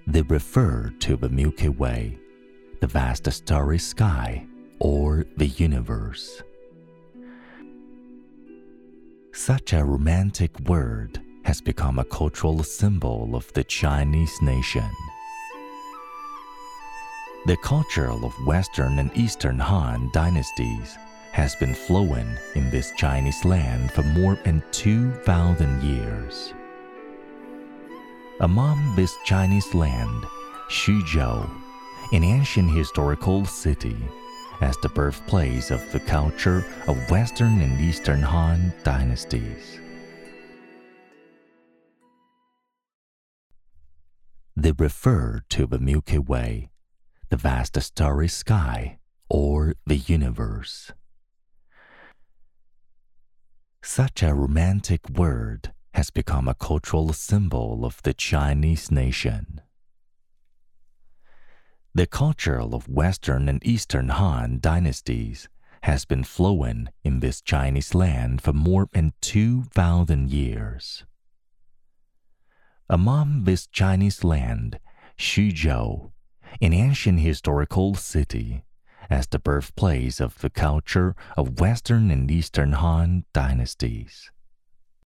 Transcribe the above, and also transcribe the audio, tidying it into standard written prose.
They refer to the Milky Way, the vast starry sky, or the universe. Such a romantic word has become a cultural symbol of the Chinese nation. The culture of Western and Eastern Han dynasties has been flowing in this Chinese land for more than 2,000 years. Among this Chinese land, Xuzhou, an ancient historical city, as the birthplace of the culture of Western and Eastern Han dynasties. They refer to the Milky Way, the vast starry sky, or the universe. Such a romantic word has become a cultural symbol of the Chinese nation. The culture of Western and Eastern Han dynasties has been flowing in this Chinese land for more than 2,000 years. Among this Chinese land, Xuzhou, an ancient historical city, as the birthplace of the culture of Western and Eastern Han dynasties.